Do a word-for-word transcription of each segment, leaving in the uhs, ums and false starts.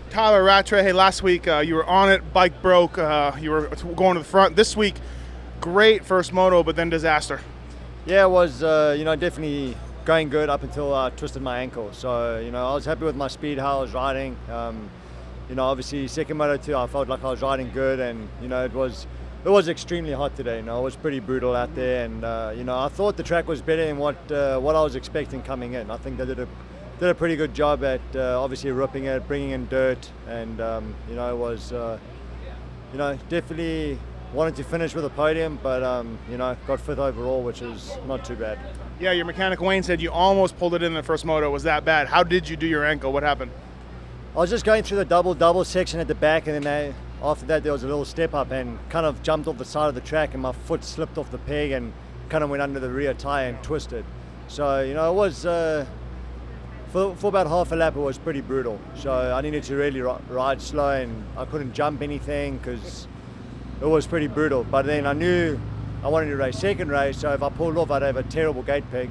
Tyler Rattray, hey, last week uh, you were on it, bike broke, uh, you were going to the front. This week, great first moto, but then disaster. Yeah, it was, uh, you know, definitely going good up until I twisted my ankle. So, you know, I was happy with my speed, how I was riding. Um, you know, obviously, second moto two, I felt like I was riding good, and, you know, it was it was extremely hot today. You know, it was pretty brutal out there, and, uh, you know, I thought the track was better than what, uh, what I was expecting coming in. I think they did a did a pretty good job at uh, obviously ripping it, bringing in dirt, and um, you know, it was uh, you know, definitely wanted to finish with a podium, but um, you know, got fifth overall, which is not too bad. Yeah, your mechanic Wayne said you almost pulled it in the first moto. It was that bad. How did you do your ankle? What happened? I was just going through the double double section at the back, and then they, after that there was a little step up and kind of jumped off the side of the track, and my foot slipped off the peg and kind of went under the rear tire and twisted. So, you know, it was uh, For, for about half a lap, it was pretty brutal. So I needed to really ride slow, and I couldn't jump anything because it was pretty brutal. But then I knew I wanted to race second race, so if I pulled off, I'd have a terrible gate peg.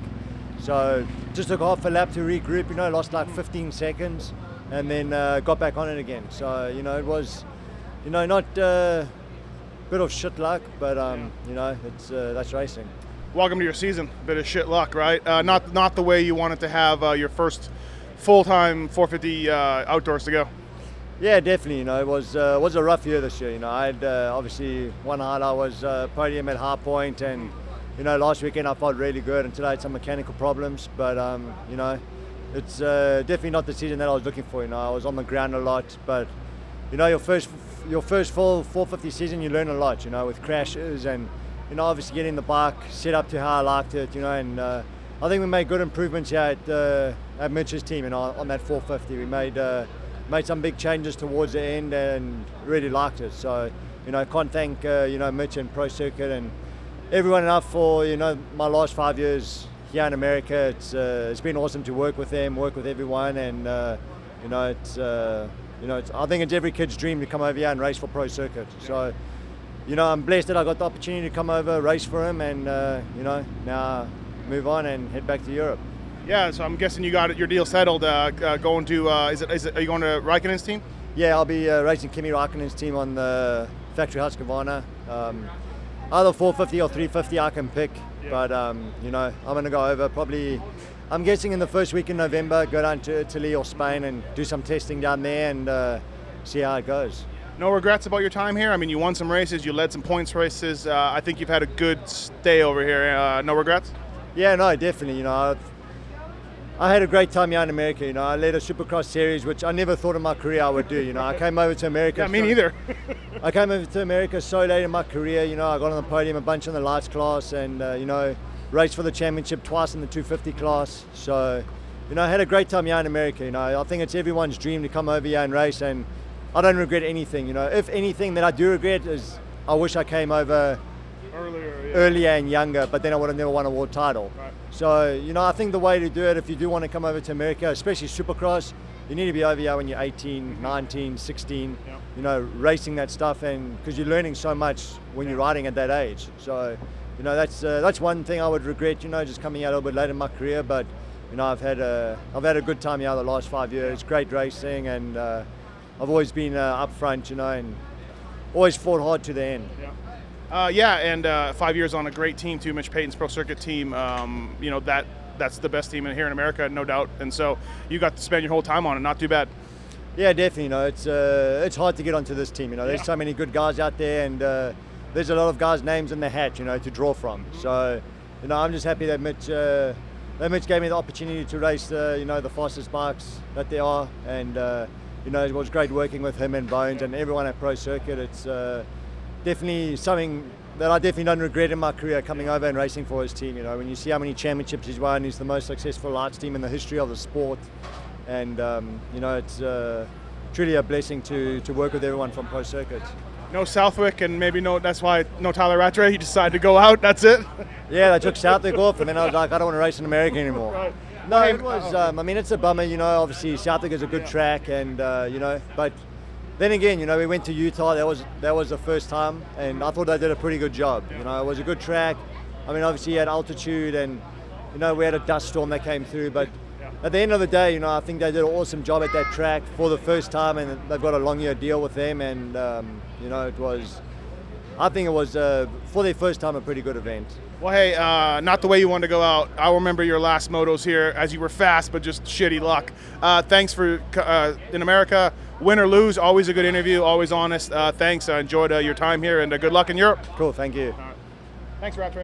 So just took half a lap to regroup, you know, lost like fifteen seconds, and then uh, got back on it again. So, you know, it was, you know, not a uh, bit of shit luck, but, um, you know, it's uh, that's racing. Welcome to your season. Bit of shit luck, right? Uh, not not the way you wanted to have uh, your first full-time four fifty uh, outdoors to go. Yeah, definitely. You know, it was uh, was a rough year this year. You know, I had uh, obviously one highlight was uh, podium at High Point, and you know, last weekend I felt really good until I had some mechanical problems. But um, you know, it's uh, definitely not the season that I was looking for. You know, I was on the ground a lot, but you know, your first your first full four fifty season, you learn a lot. You know, with crashes and you know, obviously getting the bike set up to how I liked it, you know, and uh, I think we made good improvements here at, uh, at Mitch's team, you know, on that four fifty. We made uh, made some big changes towards the end and really liked it. So, you know, can't thank, uh, you know, Mitch and Pro Circuit and everyone enough for, you know, my last five years here in America. It's uh, it's been awesome to work with them, work with everyone, and, uh, you know, it's, uh, you know, it's, I think it's every kid's dream to come over here and race for Pro Circuit. So, you know, I'm blessed that I got the opportunity to come over, race for him, and, uh, you know, now move on and head back to Europe. Yeah, so I'm guessing you got your deal settled uh, uh, going to, uh, is it, is it, are you going to Raikkonen's team? Yeah, I'll be uh, racing Kimi Raikkonen's team on the Factory Husqvarna. Um, either four fifty or three fifty I can pick, yeah. But, um, you know, I'm going to go over probably, I'm guessing in the first week in November, go down to Italy or Spain and do some testing down there and uh, see how it goes. No regrets about your time here? I mean, you won some races, you led some points races. Uh, I think you've had a good stay over here. Uh, no regrets? Yeah, no, definitely. You know, I've, I had a great time here in America. You know, I led a Supercross series, which I never thought in my career I would do. You know, I came over to America. Yeah, me so, neither. I came over to America so late in my career. You know, I got on the podium a bunch in the lights class, and uh, you know, raced for the championship twice in the two fifty class. So, you know, I had a great time here in America. You know, I think it's everyone's dream to come over here and race, and I don't regret anything. You know, if anything that I do regret is I wish I came over earlier, yeah. earlier and younger, but then I would have never won a world title. Right. So, you know, I think the way to do it, if you do want to come over to America, especially Supercross, you need to be over here when you're eighteen, nineteen, sixteen, yeah. You know, racing that stuff, and because you're learning so much when yeah. you're riding at that age. So, you know, that's uh, that's one thing I would regret, you know, just coming out a little bit late in my career, but, you know, I've had a, I've had a good time here the last five years, yeah. Great racing, and uh, I've always been uh, up front, you know, and always fought hard to the end. Yeah. Uh, yeah, and uh, five years on a great team too, Mitch Payton's Pro Circuit team. Um, you know, that that's the best team in here in America, no doubt. And so you got to spend your whole time on it. Not too bad. Yeah, definitely. You know, it's uh, it's hard to get onto this team. You know, there's yeah. so many good guys out there, and uh, there's a lot of guys' names in the hat, you know, to draw from. So, you know, I'm just happy that Mitch uh, that Mitch gave me the opportunity to race, uh, you know, the fastest bikes that there are, and uh, you know, it was great working with him and Bones and everyone at Pro Circuit. It's uh, definitely something that I definitely don't regret in my career, coming over and racing for his team. You know, when you see how many championships he's won, he's the most successful lights team in the history of the sport, and um, you know, it's uh, truly a blessing to to work with everyone from Pro Circuit. No Southwick, and maybe no. That's why no Tyler Rattray. He decided to go out. That's it. Yeah, they took Southwick off, and then I was like, I don't want to race in America anymore. Right. No, it was. Um, I mean, it's a bummer. You know, obviously Southwick is a good track, and uh, you know, but then again, you know, we went to Utah. That was that was the first time, and I thought they did a pretty good job. You know, it was a good track. I mean, obviously you had altitude, and you know, we had a dust storm that came through, but at the end of the day, you know, I think they did an awesome job at that track for the first time, and they've got a long year deal with them. And um, you know, it was, I think it was uh, for their first time a pretty good event. Well, hey, uh, not the way you wanted to go out. I remember your last motos here as you were fast, but just shitty luck. Uh, thanks for uh, in America, win or lose, always a good interview, always honest. Uh, thanks. I enjoyed uh, your time here, and uh, good luck in Europe. Cool, thank you. Thanks, Raptor.